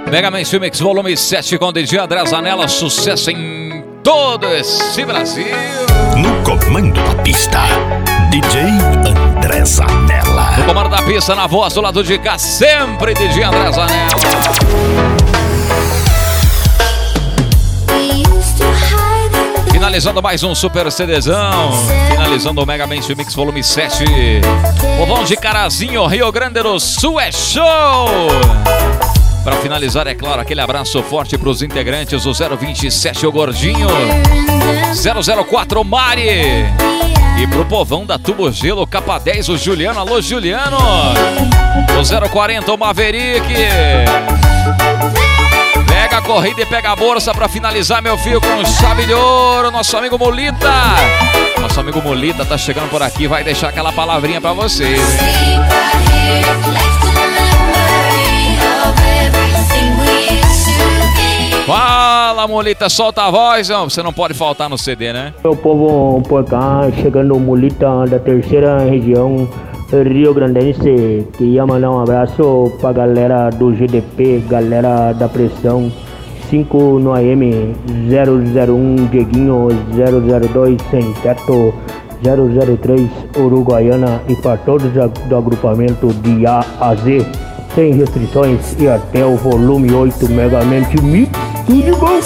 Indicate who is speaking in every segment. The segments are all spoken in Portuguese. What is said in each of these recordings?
Speaker 1: Megamente Mix Volume 7 com DJ André Zanella, sucesso em todo esse Brasil.
Speaker 2: No comando da pista, DJ André Zanella.
Speaker 1: No comando da pista, na voz do lado de cá, sempre DJ André Zanella. Finalizando mais um Super CDzão. Finalizando o Megamente Mix Volume 7. Povão de Carazinho, Rio Grande do Sul, é show! Para finalizar, é claro, aquele abraço forte para os integrantes, o 027, o Gordinho, 004, o Mari, e pro povão da Tubo Gelo, Capa 10, o Juliano, alô Juliano, o 040, o Maverick. Pega a corrida e pega a bolsa para finalizar, meu filho, com chave de ouro, nosso amigo Molita. Nosso amigo Molita tá chegando por aqui, vai deixar aquela palavrinha para vocês, hein? Fala, Molita, solta a voz, não. Você não pode faltar no CD, né?
Speaker 3: Meu povo por cá, chegando o Molita da terceira região Rio Grandense. Queria mandar um abraço pra galera do GDP, galera da Pressão 5 no AM, 001 Dieguinho, 002 Sem Teto, 003 Uruguaiana e para todos do agrupamento de A a Z, sem restrições e até o volume 8 Megamente Mix, tudo bom?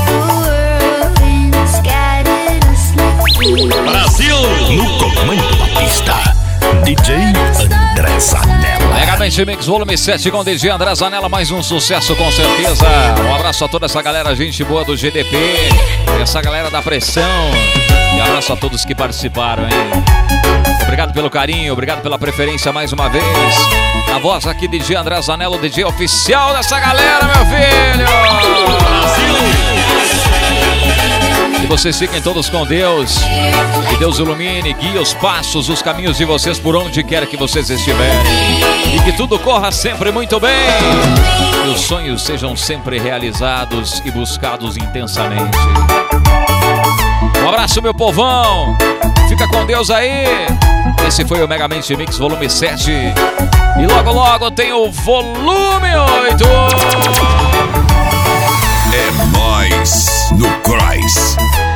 Speaker 2: Brasil, no comando da pista, DJ André Zanella.
Speaker 1: Megamente Mix Volume 7 com DJ André Zanella, mais um sucesso com certeza. Um abraço a toda essa galera, gente boa do GDP, essa galera da Pressão. E abraço a todos que participaram, hein? Obrigado pelo carinho, obrigado pela preferência mais uma vez. A voz aqui, DJ André Zanella, o DJ oficial dessa galera, meu filho! Que vocês fiquem todos com Deus. Que Deus ilumine, guie os passos, os caminhos de vocês por onde quer que vocês estiverem. E que tudo corra sempre muito bem. Que os sonhos sejam sempre realizados e buscados intensamente. Um abraço, meu povão. Fica com Deus aí. Esse foi o Megamente Mix Volume 7. E logo logo tem o Volume 8.
Speaker 2: É nóis no Cross.